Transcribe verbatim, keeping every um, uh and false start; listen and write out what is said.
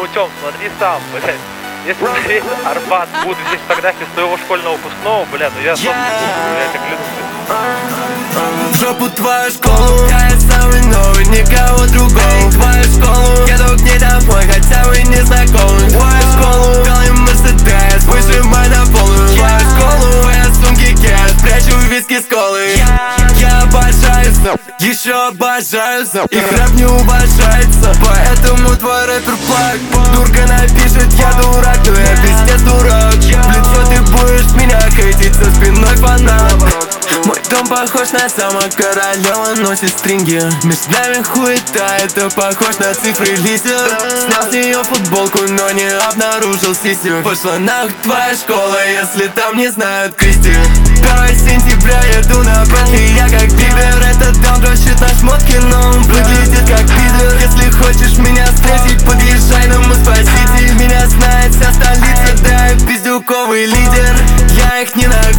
Тём, смотри сам, блядь. Если смотреть Арбат, будут здесь фотографии с твоего школьного выпускного, бля, ну я сам не буду, я это клянусь. В жопу твою школу, я самый новый, никого другого. Твою школу, еду к ней домой, хотя вы не знакомы. Твою школу, белый Мерседес, выжимай на полную. Твою школу, твоя сумки кэш, прячу виски с колы. Я обожаю сам, еще обожаю сам. Их рэп не уважается, поэтому твой рэпер плак. Дурка напишет, я дурак, но я пиздец дурак. В лицо ты будешь меня хейтить, за спиной фанат. Мой дом похож на замок, королева носит стринги. Между нами хуета, это похож на цифры листьев. Снял с нее футболку, но не обнаружил сисю. Пошла нахуй твоя школа, если там не знают Кристи. Первого сентября еду на Бентли, я как Бибер. Этот даун дрочит на шмотки, но он выглядит как пидор. Если хочешь меня встретить, подъезжай на Моспасите. Меня знает вся столица, да, я пиздюковый лидер. Я их ненавижу.